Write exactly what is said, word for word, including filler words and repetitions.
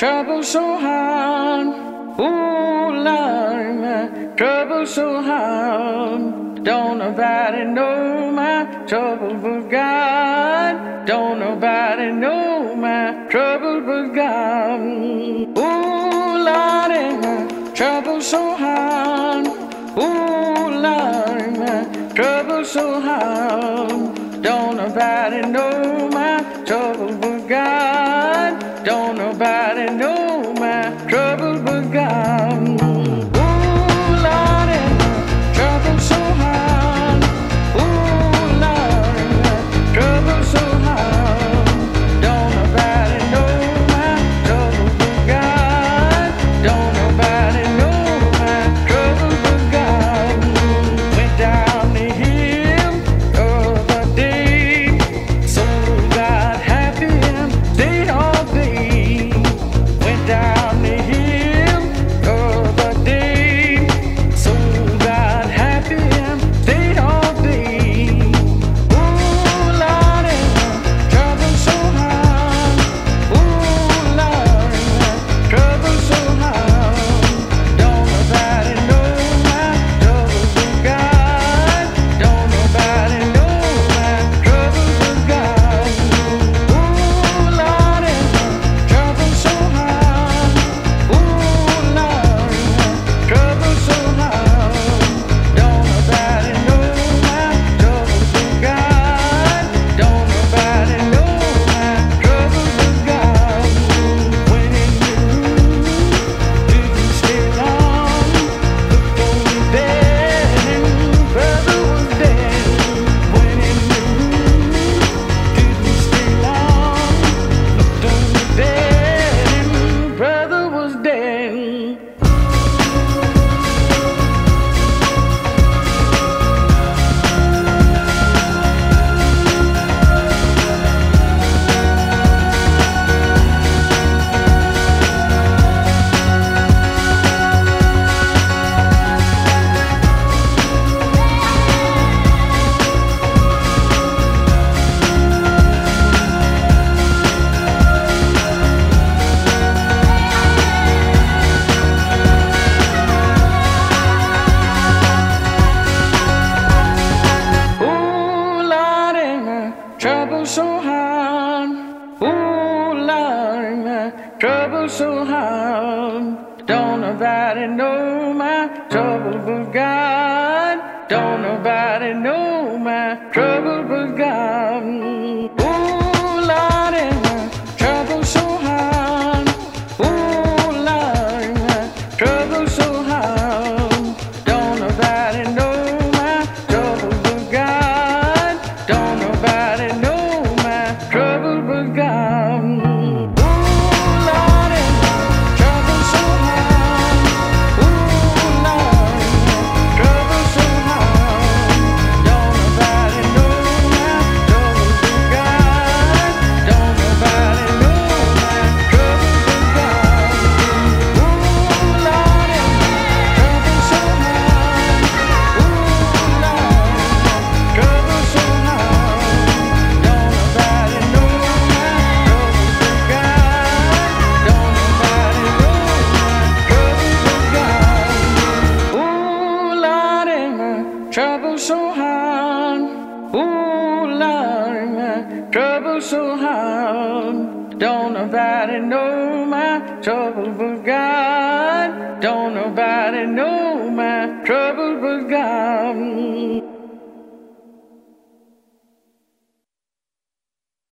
trouble so hard. Ooh, Lord, my trouble so hard. Don't nobody know my trouble but God. Don't nobody know my trouble but God. Ooh, Lord, my trouble so hard. Ooh, Lord, my trouble so hard. Don't nobody know my trouble but God. Don't nobody know my trouble but God. Ooh, Lordy, my trouble so hard. Ooh, Lordy, my trouble so hard. Don't nobody know my trouble but God. Don't nobody know my trouble but God. Went down the hill the other day, so got happy and stayed all day. Went down the hill the other day, so got happy and stayed all day. Ooh, Lordy, my trouble so hard. Ooh, Lordy, my trouble so hard. Don't nobody know my trouble but God. Don't nobody know my trouble but God. Ooh, Lordy, my trouble so hard. Ooh, Lordy, my trouble so hard. Don't nobody know my trouble but God. Don't nobody know my trouble but God. Went in the room, didn't stay long. Looked on the bed and brother was dead. Went in the room, didn't stay long. Looked on the bed and brother was dead. Ooh, Lordy, my trouble so hard. Ooh, Lordy, my trouble so hard. Don't nobody know my trouble but God. Don't nobody know my trouble but God. Ooh, Lordy, my trouble so hard. Ooh, Lordy, my trouble so hard. Don't nobody know my trouble but God. Don't nobody know my trouble but God. Ooh, Lordy, my trouble so hard. Ooh, Lordy, my trouble so hard. Don't nobody know my trouble but God. Don't nobody know my trouble but God. Ooh, Lordy, my trouble so hard. Ooh, Lordy, my trouble so hard. Don't nobody know my trouble but God. Don't nobody know my trouble but God. Ooh, Lordy, my trouble so hard. Ooh, Lordy, my trouble so hard. Don't nobody know my trouble but God. Don't nobody know my trouble but God.